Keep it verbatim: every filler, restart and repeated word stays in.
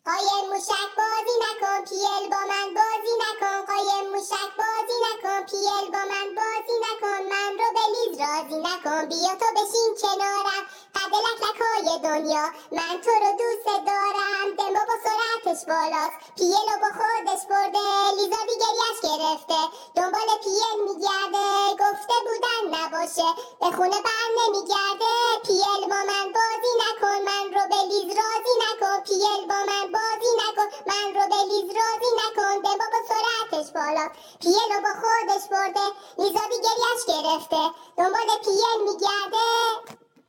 قایم موشک بازی نکن پیل با من بازی نکن قایم موشک بازی نکن پیل با من بازی نکن من رو به لیز راضی نکن بیا تو بشین کنارم قد لک لکای دنیا من تو رو دوست دارم دمبا با سرعتش بالاست پیل رو با خودش برده لیزا دیگریش گرفته دنبال پیل میگرده گفته بودن نباشه به خونه بر نمیگرده پیل با من بازی نکن من رو به لیز راضی نکن پیل با من بازی نکن من رو به لیز راضی نکن دمبا با سرعتش بالاست پیل رو با خودش برده لیزا دیگریش گرفته دنبال پیل میگرده